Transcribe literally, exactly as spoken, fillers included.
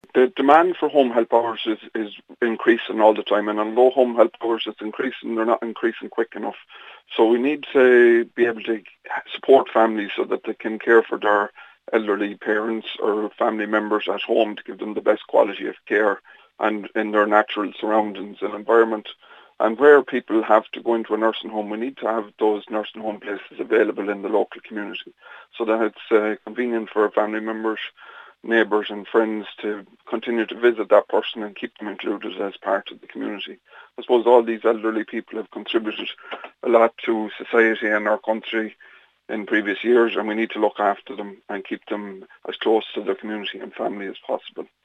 The demand for home help hours is, is increasing all the time, and although home help hours is increasing, they're not increasing quick enough. So we need to be able to support families so that they can care for their elderly parents or family members at home to give them the best quality of care and in their natural surroundings and environment. And where people have to go into a nursing home, we need to have those nursing home places available in the local community so that it's uh, convenient for family members, neighbours and friends to continue to visit that person and keep them included as part of the community. I suppose all these elderly people have contributed a lot to society and our country in previous years, and we need to look after them and keep them as close to their community and family as possible.